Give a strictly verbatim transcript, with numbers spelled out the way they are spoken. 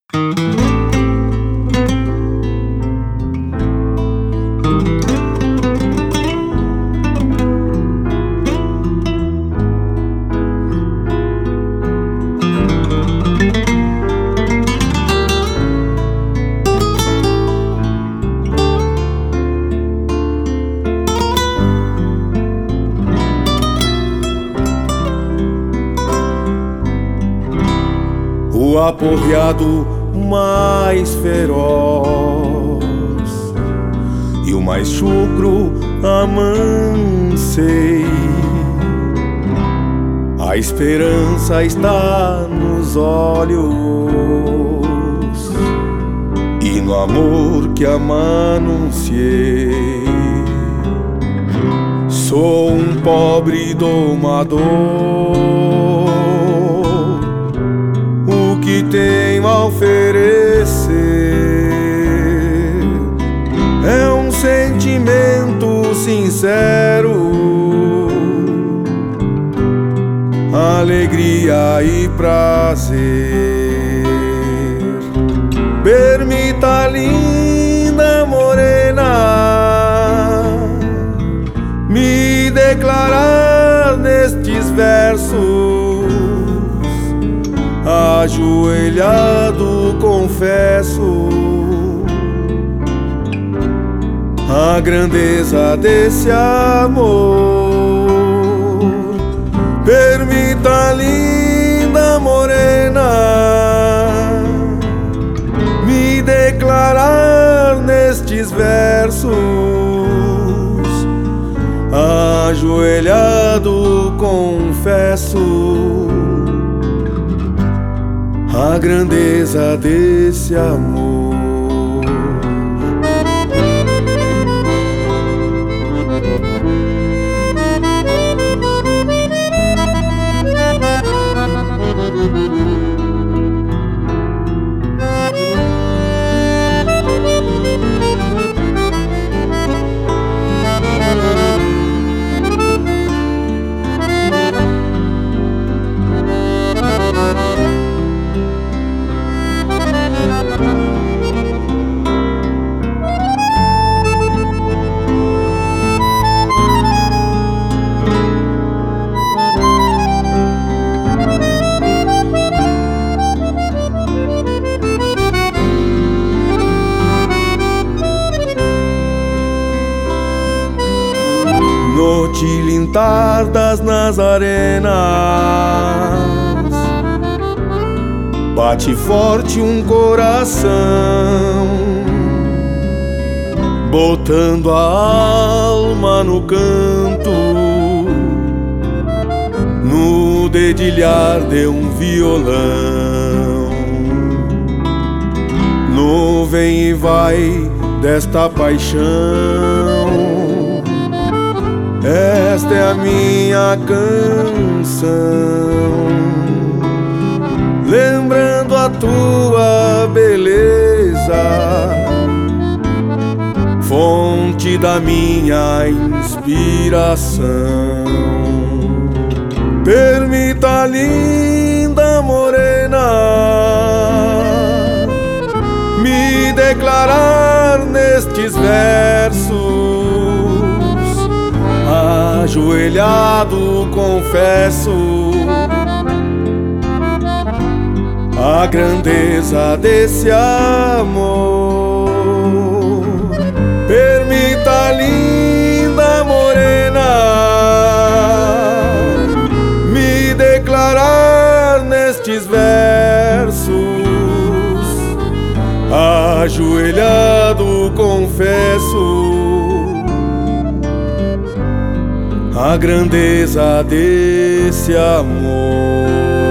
O aporreado mais feroz e o mais chucro amansei. A esperança está nos olhos e no amor que amanunciei. Sou um pobre domador, o que tenho a oferecer é um sentimento sincero, alegria e prazer. Permita, linda morena, me declarar nestes versos. Ajoelhado confesso a grandeza desse amor. Permita, linda morena, me declarar nestes versos. Ajoelhado confesso a grandeza desse amor. No tilintar das nazarenas bate forte um coração, botando a alma no canto, no dedilhar de um violão. No vem e vai desta paixão, esta é a minha canção, lembrando a tua beleza, fonte da minha inspiração. Permita, linda morena, me declarar nestes versos. Ajoelhado confesso a grandeza desse amor. Permita, linda morena, me declarar nestes versos. Ajoelhado confesso a grandeza desse amor.